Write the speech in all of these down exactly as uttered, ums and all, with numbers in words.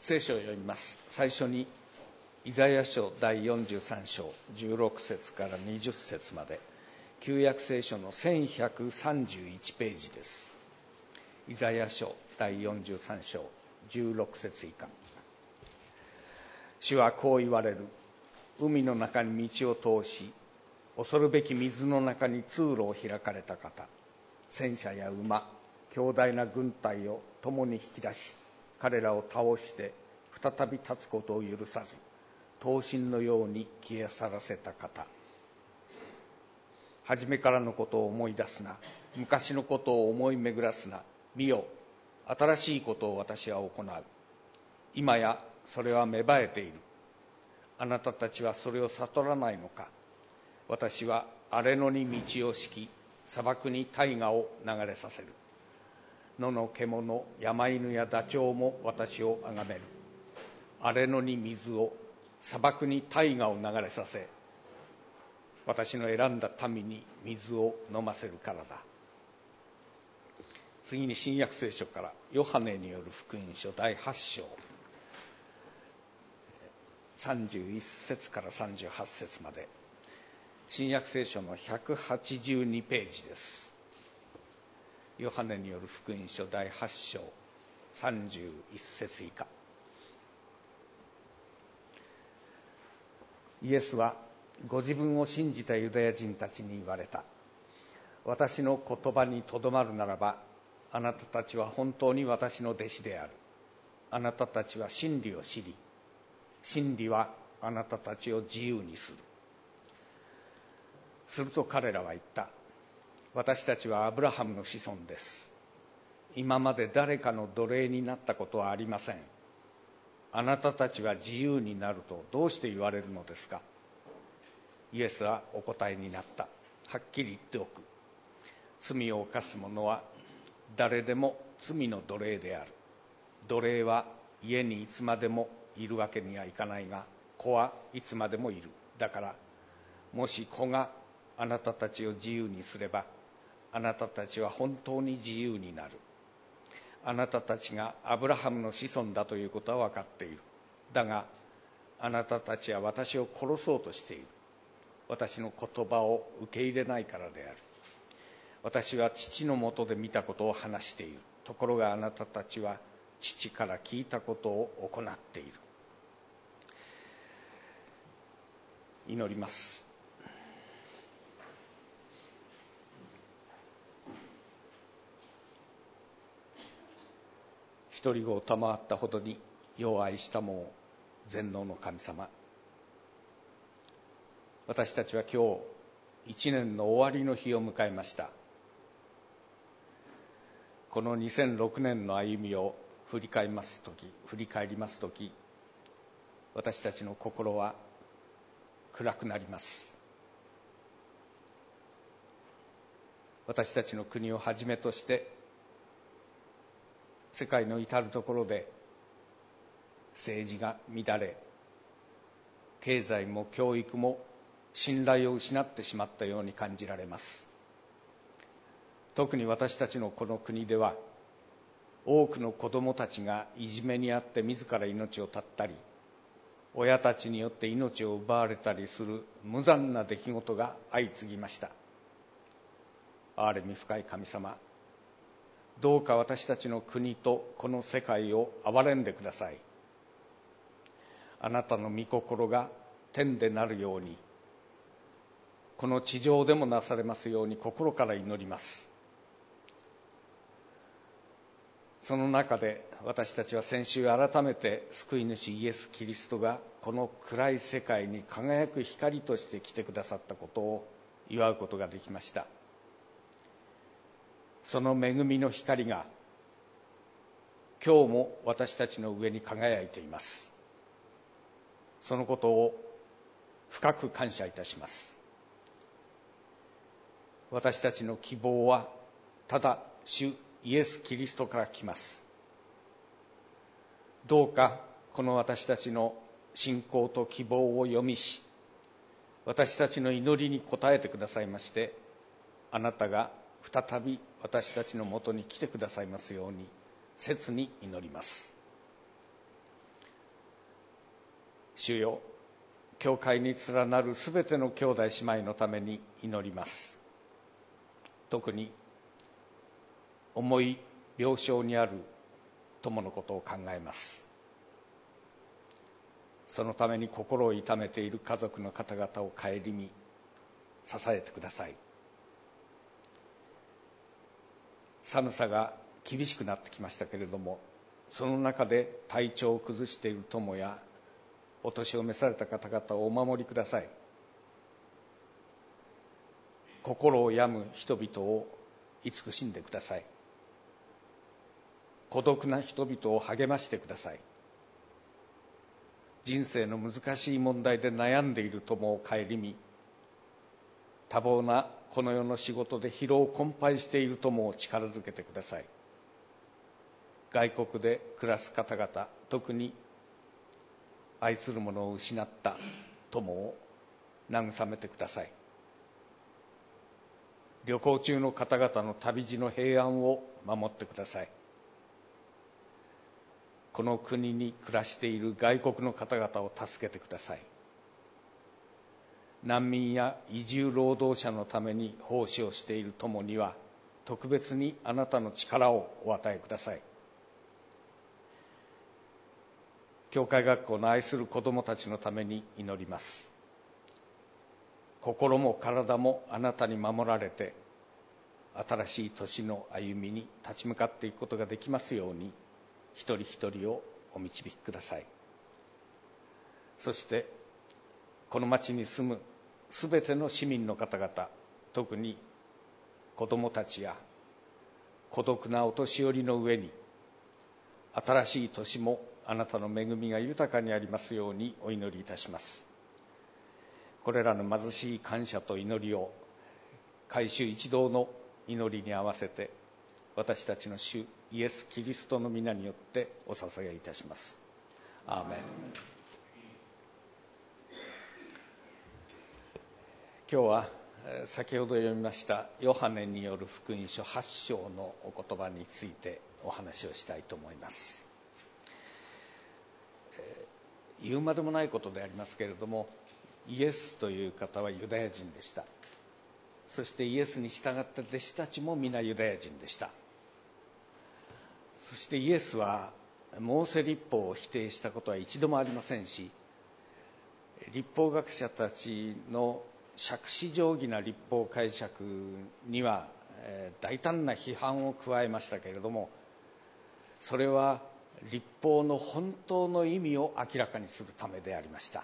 聖書を読みます。最初にイザヤ書だいよんじゅうさん章じゅうろく節からにじゅう節まで、旧約聖書のせんひゃくさんじゅういちページです。イザヤ書だいよんじゅうさん章じゅうろく節以下。主はこう言われる。海の中に道を通し、恐るべき水の中に通路を開かれた方、戦車や馬、強大な軍隊を共に引き出し、彼らを倒して再び立つことを許さず、刀身のように消え去らせた方。初めからのことを思い出すな、昔のことを思い巡らすな。見よ、新しいことを私は行う。今やそれは芽生えている。あなたたちはそれを悟らないのか。私は荒れ野に道を敷き、砂漠に大河を流れさせる。野の獣、山犬やダチョウも私をあがめる。荒れ野に水を、砂漠に大河を流れさせ、私の選んだ民に水を飲ませるからだ。次に新約聖書からヨハネによる福音書だいはち章さんじゅういち節からさんじゅうはち節まで、新約聖書のひゃくはちじゅうにページです。ヨハネによる福音書だいはち章さんじゅういち節以下。イエスはご自分を信じたユダヤ人たちに言われた。私の言葉にとどまるならば、あなたたちは本当に私の弟子である。あなたたちは真理を知り、真理はあなたたちを自由にする。すると彼らは言った。私たちはアブラハムの子孫です。今まで誰かの奴隷になったことはありません。あなたたちは自由になるとどうして言われるのですか。イエスはお答えになった。はっきり言っておく。罪を犯す者は誰でも罪の奴隷である。奴隷は家にいつまでもいるわけにはいかないが、子はいつまでもいる。だから、もし子があなたたちを自由にすれば、あなたたちは本当に自由になる。あなたたちがアブラハムの子孫だということは分かっている。だが、あなたたちは私を殺そうとしている。私の言葉を受け入れないからである。私は父のもとで見たことを話している。ところがあなたたちは父から聞いたことを行っている。祈ります。一人子を賜ったほどに世を愛したもう全能の神様、私たちは今日一年の終わりの日を迎えました。このにせんろくねんの歩みを振り返りますとき、振り返りますとき、私たちの心は暗くなります。私たちの国をはじめとして世界の至るところで政治が乱れ、経済も教育も信頼を失ってしまったように感じられます。特に私たちのこの国では、多くの子どもたちがいじめにあって自ら命を絶ったり、親たちによって命を奪われたりする無残な出来事が相次ぎました。憐れみ深い神様、どうか私たちの国とこの世界を憐れんでください。あなたの御心が天でなるように、この地上でもなされますように心から祈ります。その中で私たちは先週改めて救い主イエス・キリストがこの暗い世界に輝く光として来てくださったことを祝うことができました。その恵みの光が今日も私たちの上に輝いています。そのことを深く感謝いたします。私たちの希望はただ主イエス・キリストから来ます。どうかこの私たちの信仰と希望を読みし、私たちの祈りに応えてくださいまして、あなたが再び私たちのもとに来てくださいますように切に祈ります。 主よ、教会に連なるすべての兄弟姉妹のために祈ります。特に重い病床にある友のことを考えます。そのために心を痛めている家族の方々を顧み支えてください。寒さが厳しくなってきましたけれども、その中で体調を崩している友やお年を召された方々をお守りください。心を病む人々を慈しんでください。孤独な人々を励ましてください。人生の難しい問題で悩んでいる友を顧み、多忙なこの世の仕事で疲労困憊している友を力づけてください。外国で暮らす方々、特に愛する者を失った友を慰めてください。旅行中の方々の旅路の平安を守ってください。この国に暮らしている外国の方々を助けてください。難民や移住労働者のために奉仕をしている友には特別にあなたの力をお与えください。教会学校の愛する子どもたちのために祈ります。心も体もあなたに守られて、新しい年の歩みに立ち向かっていくことができますように、一人一人をお導きください。そしてこの町に住むすべての市民の方々、特に子どもたちや孤独なお年寄りの上に、新しい年もあなたの恵みが豊かにありますようにお祈りいたします。これらの貧しい感謝と祈りを改宗一同の祈りに合わせて、私たちの主イエス・キリストの皆によってお捧げいたします。アーメン。今日は先ほど読みましたヨハネによる福音書はち章のお言葉についてお話をしたいと思います。言うまでもないことでありますけれども、イエスという方はユダヤ人でした。そしてイエスに従った弟子たちも皆ユダヤ人でした。そしてイエスはモーセ律法を否定したことは一度もありませんし、律法学者たちの杓子定規な律法解釈には大胆な批判を加えましたけれども、それは律法の本当の意味を明らかにするためでありました。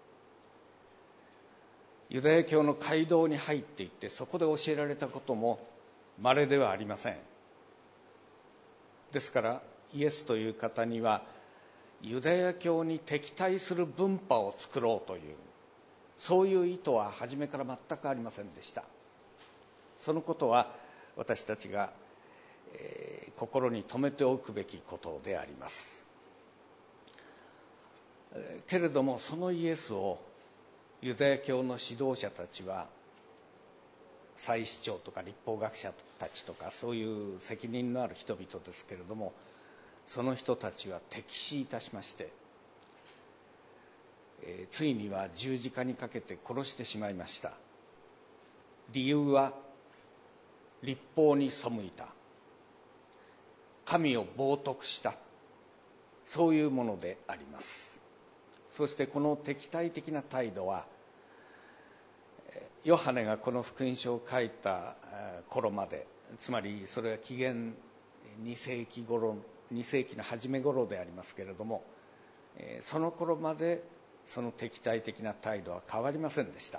ユダヤ教の街道に入っていってそこで教えられたことも稀ではありません。ですからイエスという方にはユダヤ教に敵対する分派を作ろうという、そういう意図は初めから全くありませんでした。そのことは私たちが、えー、心に留めておくべきことであります。けれどもそのイエスをユダヤ教の指導者たちは、祭司長とか律法学者たちとかそういう責任のある人々ですけれども、その人たちは敵視いたしまして、えー、ついには十字架にかけて殺してしまいました。理由は律法に背いた、神を冒涜した、そういうものであります。そしてこの敵対的な態度はヨハネがこの福音書を書いた頃まで、つまりそれは紀元に世紀頃、に世紀の初め頃でありますけれども、その頃までその敵対的な態度は変わりませんでした。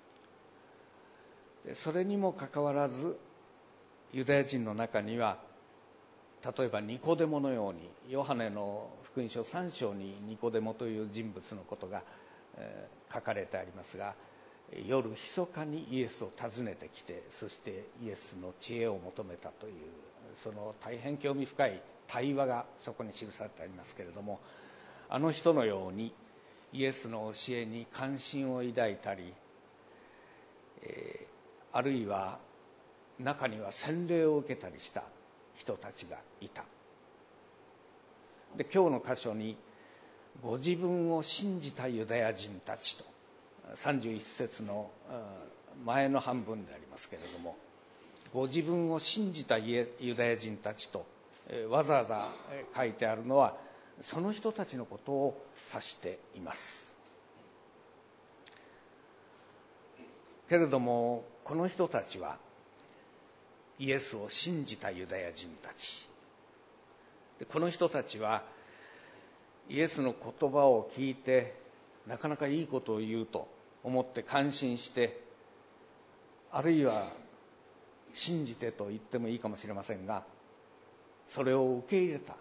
それにもかかわらずユダヤ人の中には、例えばニコデモのように、ヨハネの福音書さん章にニコデモという人物のことが、えー、書かれてありますが、夜密かにイエスを訪ねてきて、そしてイエスの知恵を求めたという、その大変興味深い対話がそこに記されてありますけれども、あの人のようにイエスの教えに関心を抱いたり、えー、あるいは中には洗礼を受けたりした人たちがいた。で、今日の箇所にご自分を信じたユダヤ人たちとさんじゅういっ節の前の半分でありますけれども、ご自分を信じたユダヤ人たちとわざわざ書いてあるのは、その人たちのことを指しています。けれどもこの人たちはイエスを信じたユダヤ人たちで、この人たちはイエスの言葉を聞いてなかなかいいことを言うと思って感心して、あるいは信じてと言ってもいいかもしれませんが、それを受け入れた、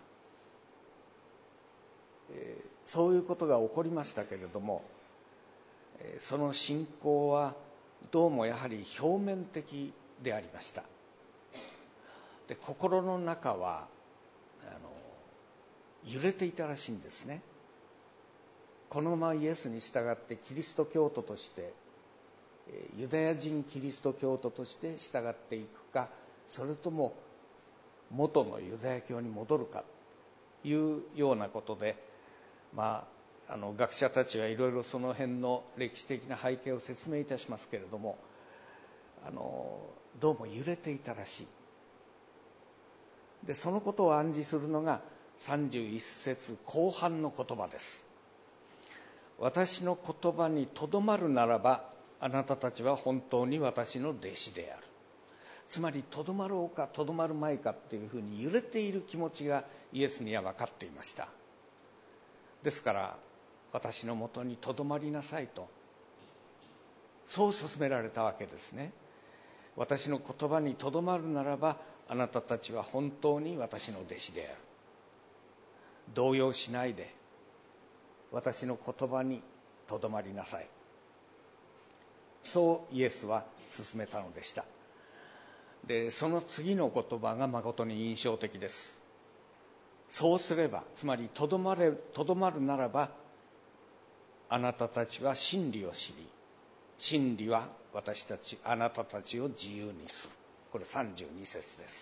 えー、そういうことが起こりましたけれども、えー、その信仰はどうもやはり表面的でありました。で、心の中はあの揺れていたらしいんですね。このままイエスに従ってキリスト教徒として、ユダヤ人キリスト教徒として従っていくか、それとも元のユダヤ教に戻るかというようなことで、まあ、あの学者たちはいろいろその辺の歴史的な背景を説明いたしますけれども、あのどうも揺れていたらしい。で、そのことを暗示するのがさんじゅういっ節後半の言葉です。私の言葉にとどまるならば、あなたたちは本当に私の弟子である。つまり、とどまろうかとどまるまいかっていうふうに揺れている気持ちがイエスには分かっていました。ですから、私のもとにとどまりなさいと、そう勧められたわけですね。私の言葉にとどまるならば、あなたたちは本当に私の弟子である。動揺しないで、私の言葉にとどまりなさい。そうイエスは勧めたのでした。で、その次の言葉が誠に印象的です。そうすれば、つまりとどまれ、とどまるならば、あなたたちは真理を知り、真理は私たち、あなたたちを自由にする。これさんじゅうに節です。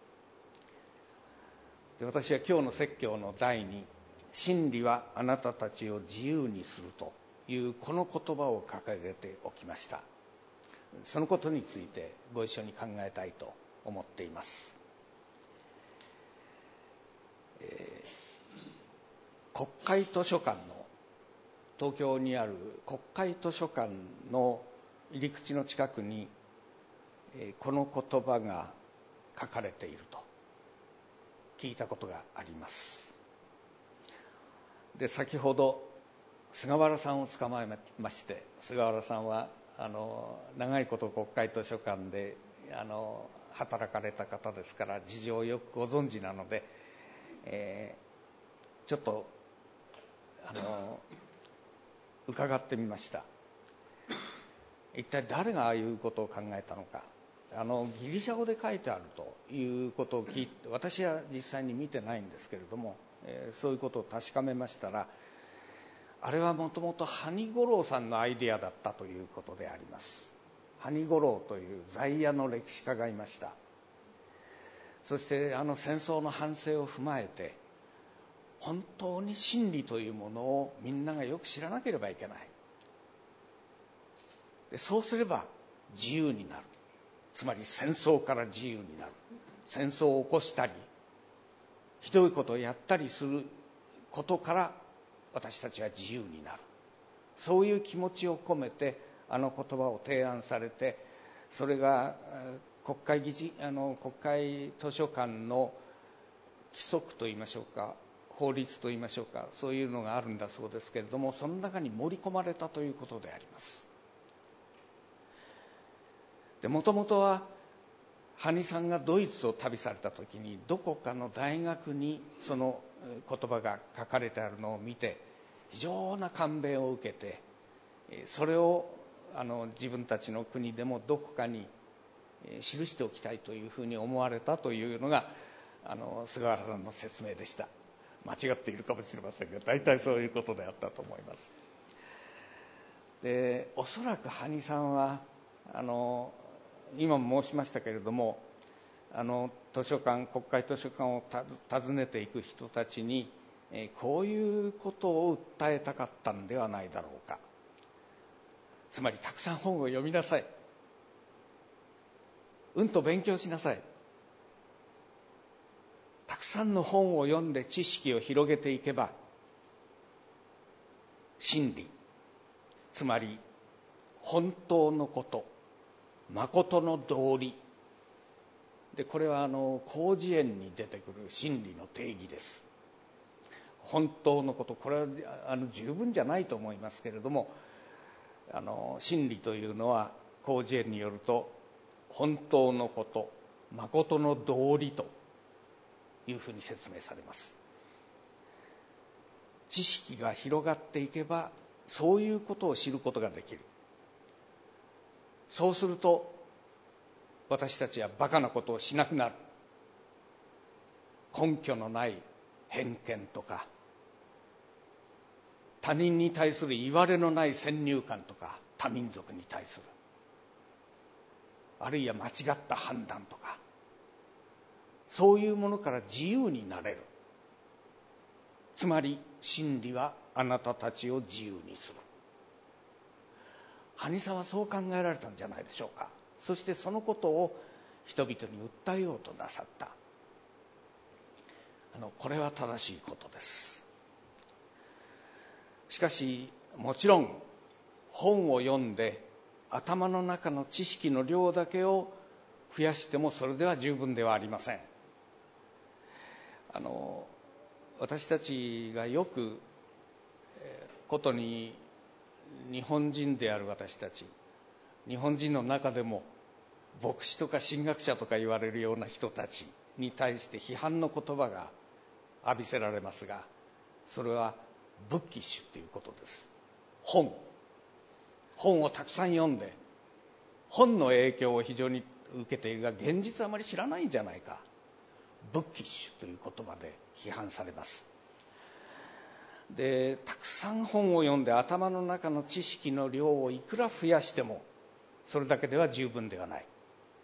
で、私は今日の説教の題に、真理はあなたたちを自由にするというこの言葉を掲げておきました。そのことについてご一緒に考えたいと思っています。えー、国会図書館の、東京にある国会図書館の入り口の近くに、えー、この言葉が書かれていると聞いたことがあります。で、先ほど菅原さんを捕まえまして、菅原さんはあの長いこと国会図書館であの働かれた方ですから、事情をよくご存知なので、えー、ちょっとあの伺ってみました。一体誰がああいうことを考えたのか。あのギリシャ語で書いてあるということを聞いて、私は実際に見てないんですけれども、えー、そういうことを確かめましたら、あれはもともと埴五郎さんのアイデアだったということであります。埴五郎という在野の歴史家がいました。そしてあの戦争の反省を踏まえて、本当に真理というものをみんながよく知らなければいけない。で、そうすれば自由になる。つまり戦争から自由になる。戦争を起こしたり、ひどいことをやったりすることから私たちは自由になる。そういう気持ちを込めてあの言葉を提案されて、それが国会議事あの国会図書館の規則といいましょうか、法律といいましょうか、そういうのがあるんだそうですけれども、その中に盛り込まれたということであります。で、もともとは埴さんがドイツを旅された時に、どこかの大学にその言葉が書かれてあるのを見て、非常な感銘を受けて、それをあの自分たちの国でもどこかに記しておきたいというふうに思われたというのがあの菅原さんの説明でした。間違っているかもしれませんが、大体そういうことであったと思います。で、おそらく埴さんはあの今も申しましたけれども、あの図書館国会図書館を訪ねていく人たちに、 こういうことを訴えたかったんではないだろうか。つまりたくさん本を読みなさい、うんと勉強しなさい、たくさんの本を読んで知識を広げていけば、真理、つまり本当のこと、誠の道理で、これはあの広辞苑に出てくる真理の定義です。本当のこと、これはあの十分じゃないと思いますけれども、あの真理というのは広辞苑によると、本当のこと、誠の道理というふうに説明されます。知識が広がっていけば、そういうことを知ることができる。そうすると私たちはバカなことをしなくなる。根拠のない偏見とか、他人に対するいわれのない先入観とか、他民族に対する、あるいは間違った判断とか、そういうものから自由になれる。つまり真理はあなたたちを自由にする。埴さんはそう考えられたんじゃないでしょうか。そしてそのことを人々に訴えようとなさった。あのこれは正しいことです。しかしもちろん本を読んで頭の中の知識の量だけを増やしてもそれでは十分ではありません。あの私たちがよくことに日本人である私たち、日本人の中でも牧師とか神学者とか言われるような人たちに対して批判の言葉が浴びせられますが、それはブッキッシュということです。本本をたくさん読んで本の影響を非常に受けているが、現実はあまり知らないんじゃないか、ブッキッシュという言葉で批判されます。で、たくさん本を読んで頭の中の知識の量をいくら増やしてもそれだけでは十分ではない。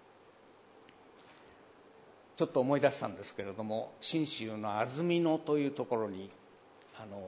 ちょっと思い出したんですけれども、信州の安曇野というところに、あの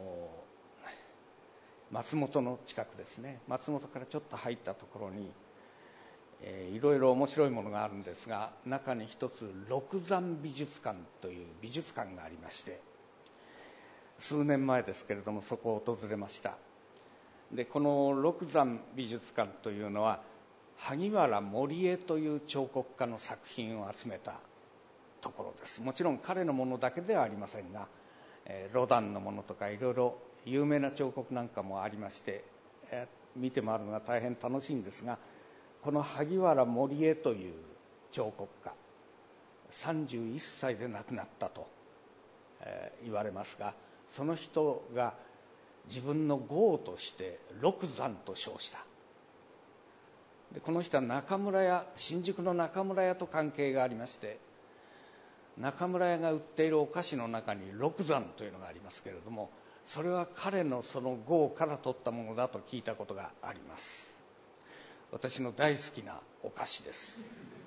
松本の近くですね、松本からちょっと入ったところに、えー、いろいろ面白いものがあるんですが、中に一つ六山美術館という美術館がありまして、数年前ですけれどもそこを訪れました。で、この六山美術館というのは萩原守江という彫刻家の作品を集めたところです。もちろん彼のものだけではありませんが、えー、ロダンのものとかいろいろ有名な彫刻なんかもありまして、えー、見て回るのが大変楽しいんですが、この萩原守江という彫刻家、さんじゅういっさいで亡くなったと、えー、言われますが、その人が自分の号として六山と称した。で、この人は中村屋、新宿の中村屋と関係がありまして、中村屋が売っているお菓子の中に六山というのがありますけれども、それは彼のその号から取ったものだと聞いたことがあります。私の大好きなお菓子です。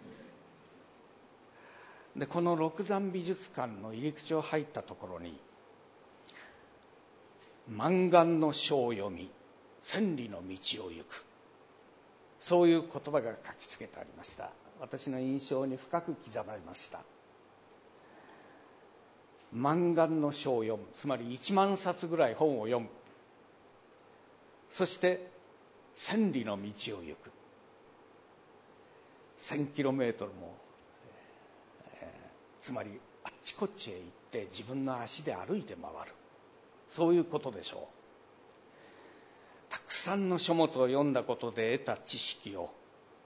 で、この六山美術館の入り口を入ったところに、満願の書を読み千里の道を行く、そういう言葉が書きつけてありました。私の印象に深く刻まれました。満願の書を読む、つまりいちまんさつぐらい本を読む、そして千里の道を行く、千キロメートルも、えー、つまりあっちこっちへ行って自分の足で歩いて回る、そういうことでしょう。たくさんの書物を読んだことで得た知識を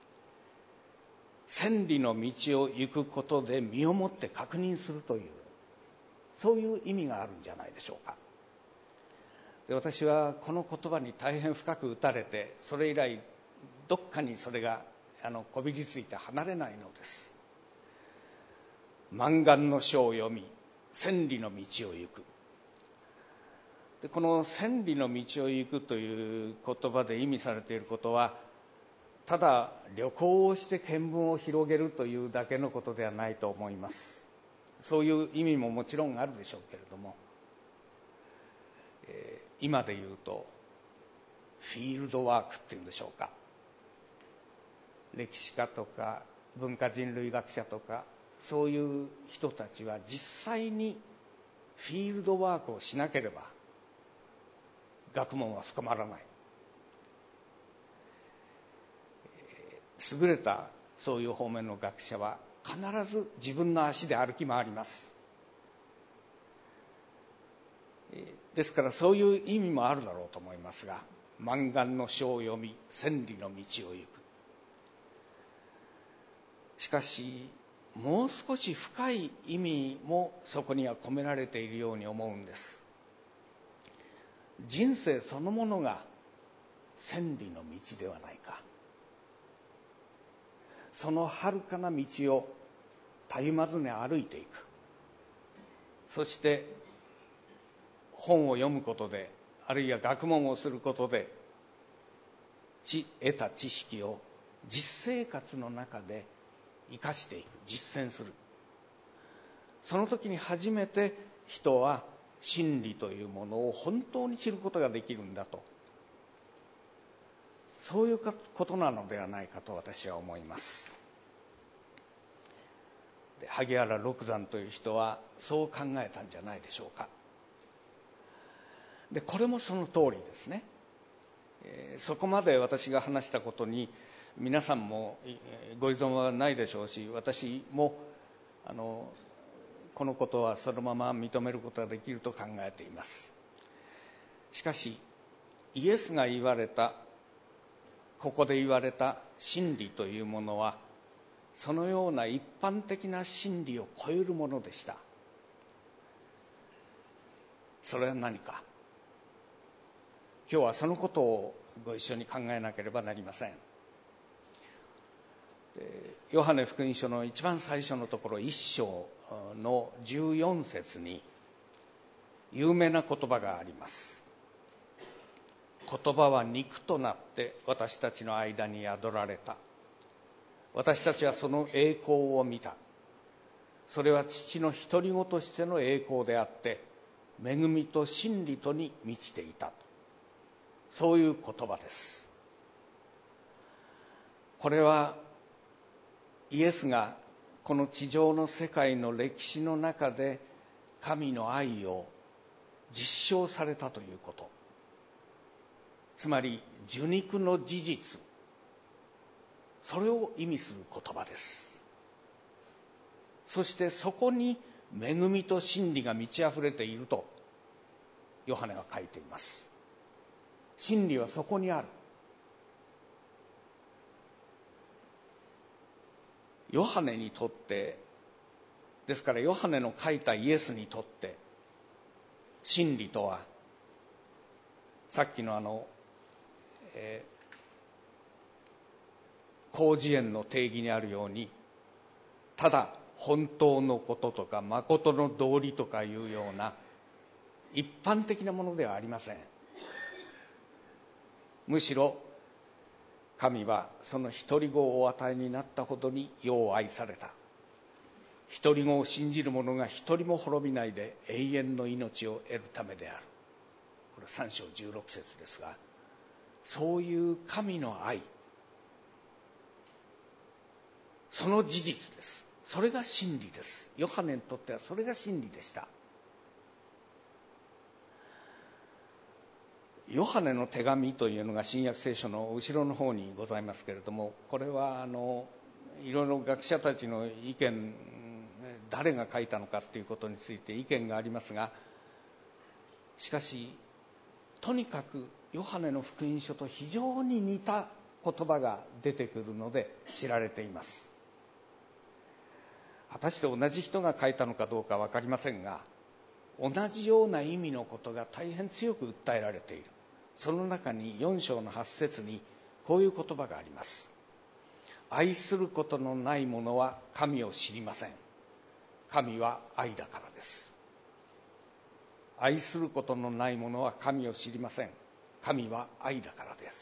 千里の道を行くことで身をもって確認するという、そういう意味があるんじゃないでしょうか。で、私はこの言葉に大変深く打たれて、それ以来どっかにそれがあのこびりついて離れないのです。満願の書を読み千里の道を行く。で、この千里の道を行くという言葉で意味されていることは、ただ旅行をして見聞を広げるというだけのことではないと思います。そういう意味ももちろんあるでしょうけれども、 今で言うとフィールドワークっていうんでしょうか、歴史家とか文化人類学者とかそういう人たちは実際にフィールドワークをしなければ学問は深まらない。優れたそういう方面の学者は必ず自分の足で歩き回ります。ですからそういう意味もあるだろうと思いますが、満願の書を読み千里の道を行く。しかしもう少し深い意味もそこには込められているように思うんです。人生そのものが千里の道ではないか。その遥かな道をたゆまずね歩いていく。そして本を読むことで、あるいは学問をすることで得た知識を実生活の中で生かしていく、実践する。その時に初めて人は真理というものを本当に知ることができるんだと、そういうことなのではないかと私は思います。で、萩原六山という人はそう考えたんじゃないでしょうか。で、これもその通りですね。えー、そこまで私が話したことに皆さんもご依存はないでしょうし、私もあのこのことはそのまま認めることができると考えています。しかしイエスが言われた、ここで言われた真理というものはそのような一般的な真理を超えるものでした。それは何か、今日はそのことをご一緒に考えなければなりません。ヨハネ福音書の一番最初のところ、一章のじゅうよん節に有名な言葉があります。言葉は肉となって私たちの間に宿られた。私たちはその栄光を見た。それは父の独り子としての栄光であって、恵みと真理とに満ちていた。そういう言葉です。これはイエスがこの地上の世界の歴史の中で神の愛を実証されたということ、つまり受肉の事実、それを意味する言葉です。そしてそこに恵みと真理が満ち溢れているとヨハネは書いています。真理はそこにある。ヨハネにとって、ですからヨハネの書いたイエスにとって真理とは、さっきのあの、えー、広辞苑の定義にあるように、ただ本当のこととか誠の道理とかいうような一般的なものではありません。むしろ神はその独り子をお与えになったほどに世を愛された。独り子を信じる者が一人も滅びないで永遠の命を得るためである。これさん章じゅうろく節ですが、そういう神の愛、その事実です。それが真理です。ヨハネにとってはそれが真理でした。ヨハネの手紙というのが新約聖書の後ろの方にございますけれども、これはあのいろいろ学者たちの意見、誰が書いたのかということについて意見がありますが、しかしとにかくヨハネの福音書と非常に似た言葉が出てくるので知られています。果たして同じ人が書いたのかどうか分かりませんが、同じような意味のことが大変強く訴えられている。その中によん章のはち節にこういう言葉があります。愛することのない者は神を知りません。神は愛だからです。愛することのない者は神を知りません。神は愛だからです。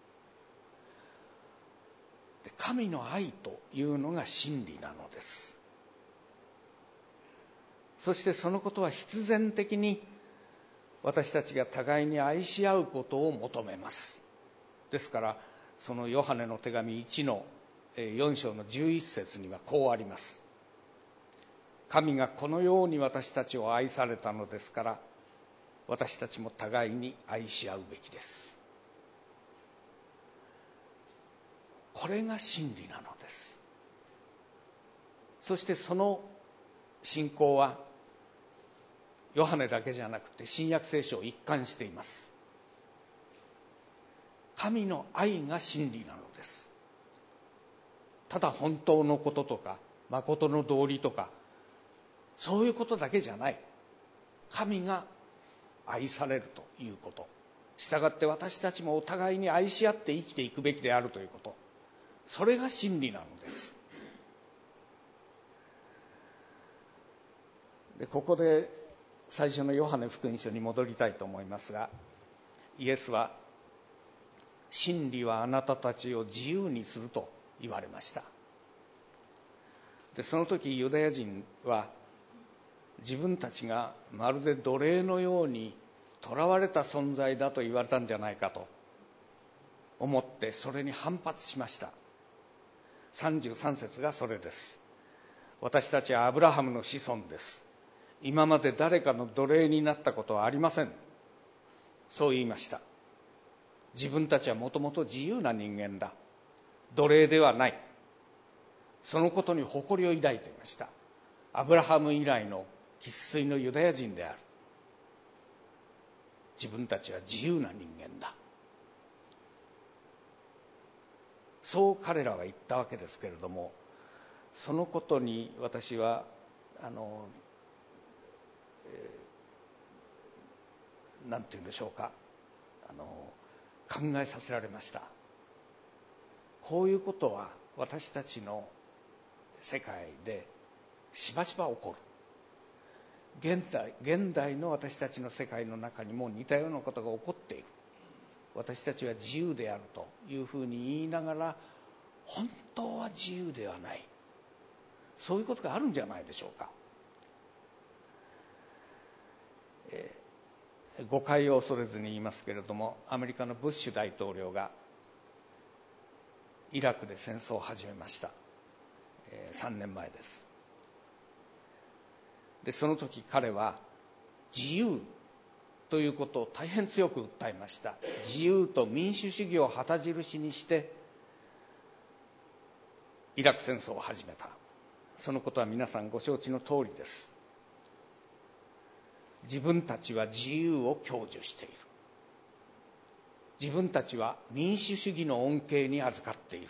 で、神の愛というのが真理なのです。そしてそのことは必然的に私たちが互いに愛し合うことを求めます。ですからそのヨハネの手紙いちのよん章のじゅういち節にはこうあります。神がこのように私たちを愛されたのですから、私たちも互いに愛し合うべきです。これが真理なのです。そしてその信仰はヨハネだけじゃなくて新約聖書を一貫しています。神の愛が真理なのです。ただ本当のこととか誠の道理とかそういうことだけじゃない。神が愛されるということ、したがって私たちもお互いに愛し合って生きていくべきであるということ、それが真理なのです。でここで最初のヨハネ福音書に戻りたいと思いますが、イエスは真理はあなたたちを自由にすると言われました。でその時ユダヤ人は自分たちがまるで奴隷のように囚われた存在だと言われたんじゃないかと思ってそれに反発しました。さんじゅうさん節がそれです。私たちはアブラハムの子孫です。今まで誰かの奴隷になったことはありません。そう言いました。自分たちはもともと自由な人間だ、奴隷ではない、そのことに誇りを抱いていました。アブラハム以来の生粋のユダヤ人である。自分たちは自由な人間だ、そう彼らは言ったわけですけれども、そのことに私はあの、えー、なんて言うんでしょうか、あの考えさせられました。こういうことは私たちの世界でしばしば起こる。現代、現代の私たちの世界の中にも似たようなことが起こっている。私たちは自由であるというふうに言いながら、本当は自由ではない、そういうことがあるんじゃないでしょうか。えー、誤解を恐れずに言いますけれども、アメリカのブッシュ大統領がイラクで戦争を始めました。えー、さんねんまえです。でその時彼は自由ということを大変強く訴えました。自由と民主主義を旗印にしてイラク戦争を始めた。そのことは皆さんご承知の通りです。自分たちは自由を享受している。自分たちは民主主義の恩恵に預かっている。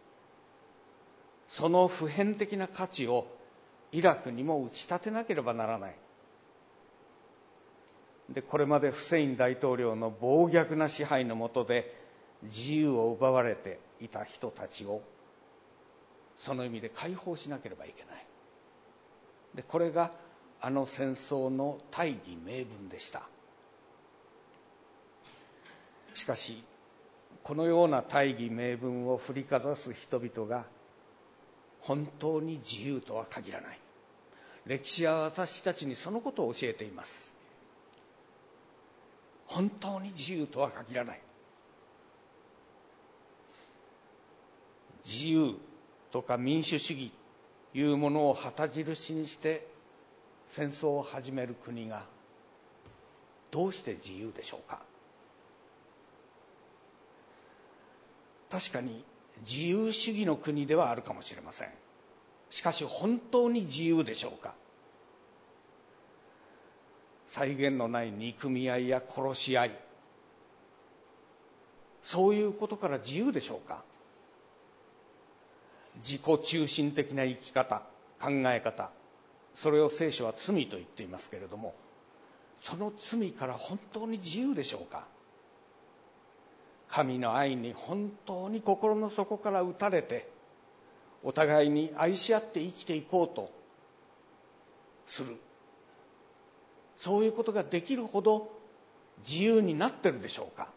その普遍的な価値をイラクにも打ち立てなければならない。でこれまでフセイン大統領の暴虐な支配の下で自由を奪われていた人たちをその意味で解放しなければいけない。でこれがあの戦争の大義名分でした。しかしこのような大義名分を振りかざす人々が本当に自由とは限らない。歴史は私たちにそのことを教えています。本当に自由とは限らない。自由とか民主主義というものを旗印にして戦争を始める国がどうして自由でしょうか。確かに自由主義の国ではあるかもしれません。しかし本当に自由でしょうか。際限のない憎み合いや殺し合い、そういうことから自由でしょうか。自己中心的な生き方、考え方、それを聖書は罪と言っていますけれども、その罪から本当に自由でしょうか。神の愛に本当に心の底から打たれて、お互いに愛し合って生きていこうとする、そういうことができるほど自由になってるでしょうか。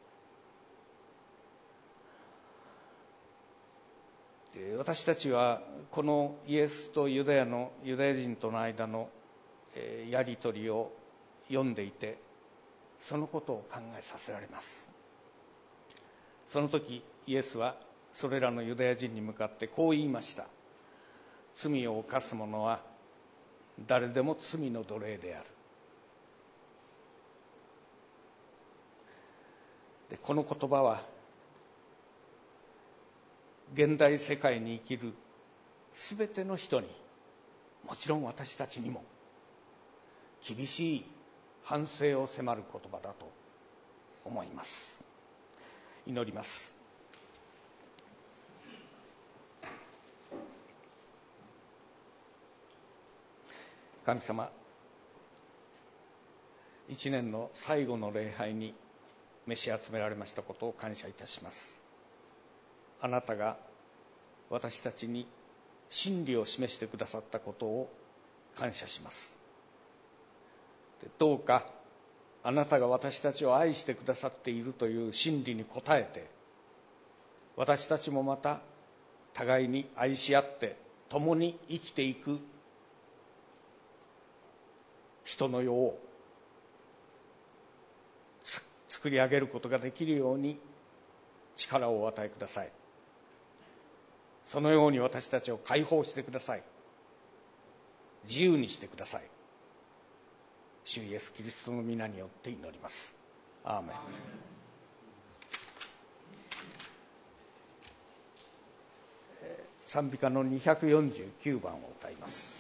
私たちはこのイエスとユダヤのユダヤ人との間のやり取りを読んでいてそのことを考えさせられます。その時イエスはそれらのユダヤ人に向かってこう言いました。罪を犯す者は誰でも罪の奴隷である。でこの言葉は現代世界に生きるすべての人に、もちろん私たちにも厳しい反省を迫る言葉だと思います。祈ります。神様、一年の最後の礼拝に召し集められましたことを感謝いたします。あなたが私たちに真理を示してくださったことを感謝します。どうかあなたが私たちを愛してくださっているという真理に応えて、私たちもまた互いに愛し合って共に生きていく人の世を作り上げることができるように力をお与えください。そのように私たちを解放してください。自由にしてください。主イエスキリストの皆によって祈ります。アーメン。賛美歌のにひゃくよんじゅうきゅうばんを歌います。